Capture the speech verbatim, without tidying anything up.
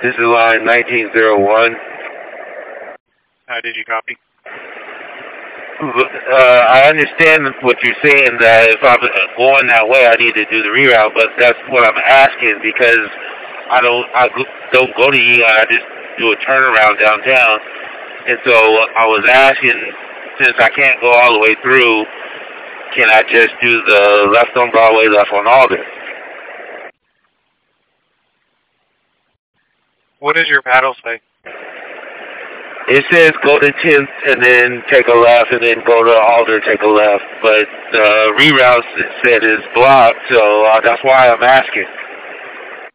This is line nineteen oh one. Uh, did you copy? Uh, I understand what you're saying, that if I'm going that way, I need to do the reroute, but that's what I'm asking, because I don't I don't go to Eon, I just do a turnaround downtown. And so I was asking, since I can't go all the way through, can I just do the left on Broadway, left on Alder? What does your paddle say? It says go to tenth and then take a left, and then go to Alder, take a left. But the reroute said is blocked, so uh, that's why I'm asking.